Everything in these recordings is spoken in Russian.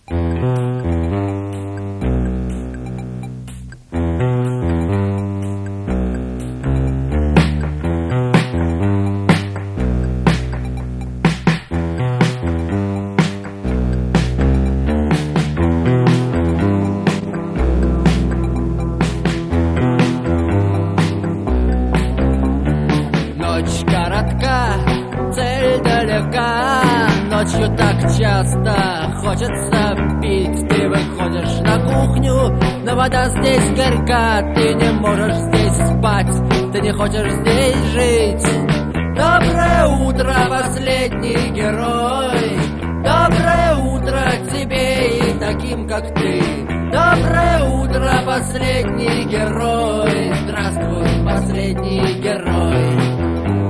Цель далека, ночью так часто хочется пить. Ты выходишь на кухню, но вода здесь горька. Ты не можешь здесь спать, ты не хочешь здесь жить. Доброе утро, последний герой. Доброе утро тебе и таким, как ты. Доброе утро, последний герой. Здравствуй, последний герой.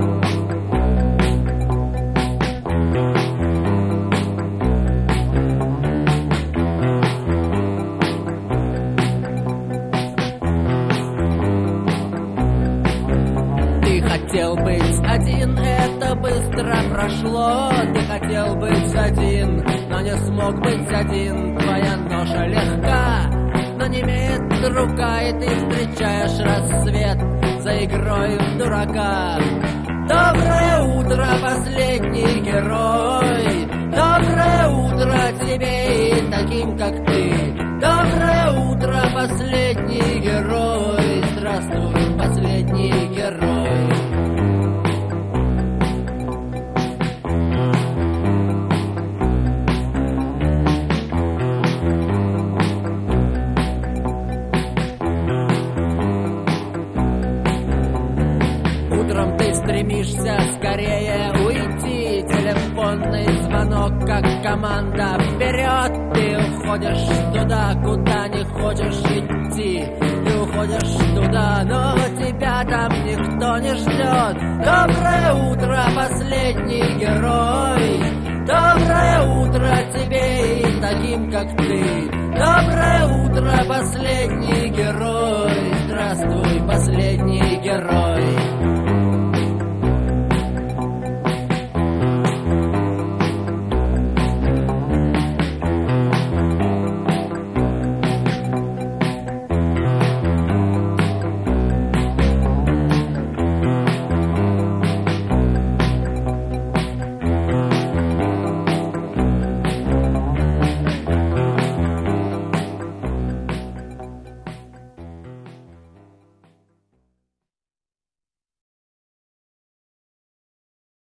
Хотел быть один, это быстро прошло. Ты хотел быть один, но не смог быть один. Твоя ноша легка, но не имеет рука. И ты встречаешь рассвет за игрой в дурака. Доброе утро, последний герой. Доброе утро тебе и таким, как ты. Доброе утро, последний герой. Здравствуй, последний герой. Утром ты стремишься скорее уйти. Телефонный звонок, как команда вперед. Ты уходишь туда, куда не хочешь идти. Ты уходишь туда, но тебя там никто не ждет. Доброе утро, последний герой. Доброе утро тебе и таким, как ты. Доброе утро, последний герой. Здравствуй, последний герой.